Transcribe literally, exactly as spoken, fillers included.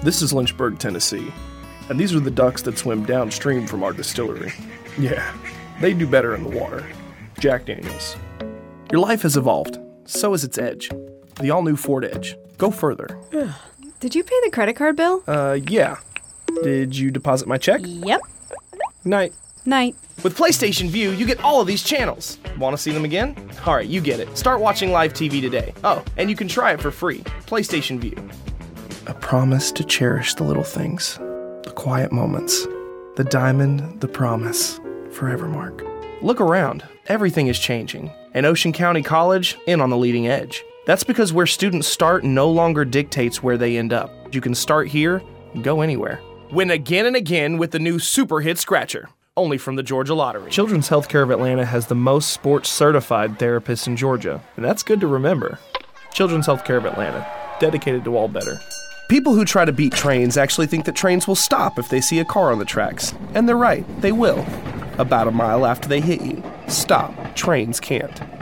This is Lynchburg, Tennessee, and these are the ducks that swim downstream from our distillery. Yeah, they do better in the water. Jack Daniels. Your life has evolved. So has its Edge. The all-new Ford Edge. Go further. Did you pay the credit card bill? Uh, yeah. Did you deposit my check? Yep. Night. Night. With PlayStation Vue, you get all of these channels. Want to see them again? Alright, you get it. Start watching live T V today. Oh, and you can try it for free. PlayStation Vue. A promise to cherish the little things. The quiet moments. The diamond, the promise. Forever, Mark. Look around. Everything is changing. And Ocean County College, in on the leading edge. That's because where students start no longer dictates where they end up. You can start here and go anywhere. Win again and again with the new Super Hit Scratcher. Only from the Georgia Lottery. Children's Healthcare of Atlanta has the most sports-certified therapists in Georgia, and that's good to remember. Children's Healthcare of Atlanta, dedicated to all better. People who try to beat trains actually think that trains will stop if they see a car on the tracks. And they're right, they will. About a mile after they hit you. Stop. Trains can't.